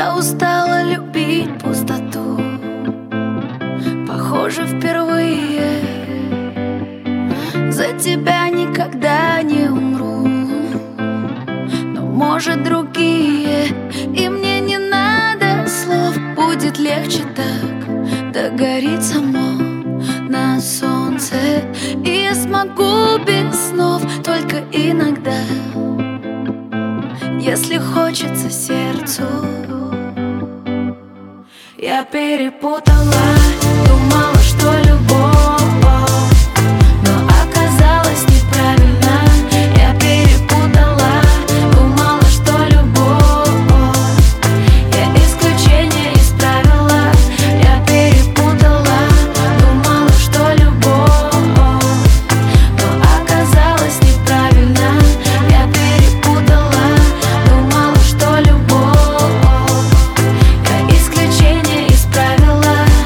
Я устала любить пустоту, похоже, впервые. За тебя никогда не умру, но, может, другие. И мне не надо слов, будет легче так. Догорит само на солнце, и я смогу без снов только иногда. Если хочется сердцу. Я перепутала, думала, что любовь, но оказалось неправильно. Я перепутала, думала, что любовь, я исключение из правила. Я перепутала, думала, что любовь, но оказалось неправильно. Я перепутала, думала, что любовь, я исключение из правила.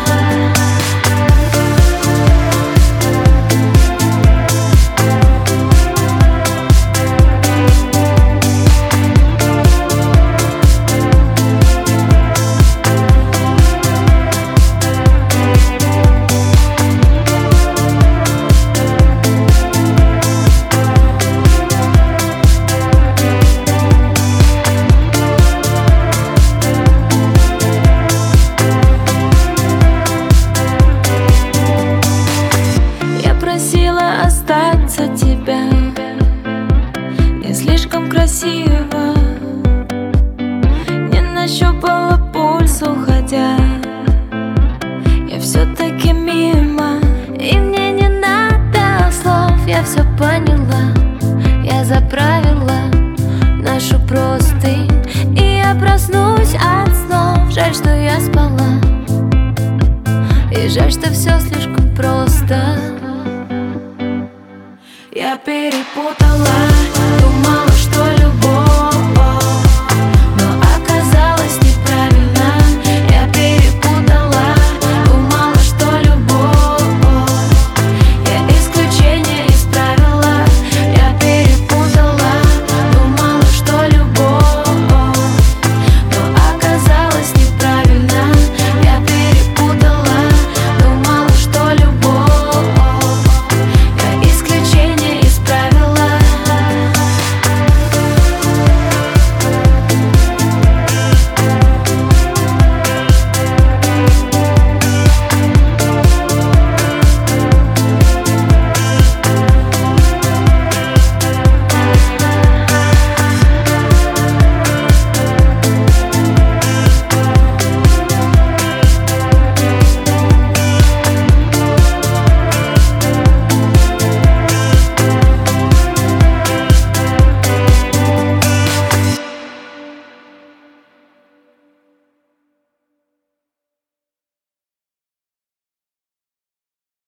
Просила остаться тебя, не слишком красиво. Не нащупала пульс, уходя. Я все-таки мимо, и мне не надо слов. Я все поняла, я заправила нашу простынь, и я проснусь от снов. Жаль, что я спала, и жаль, что все слишком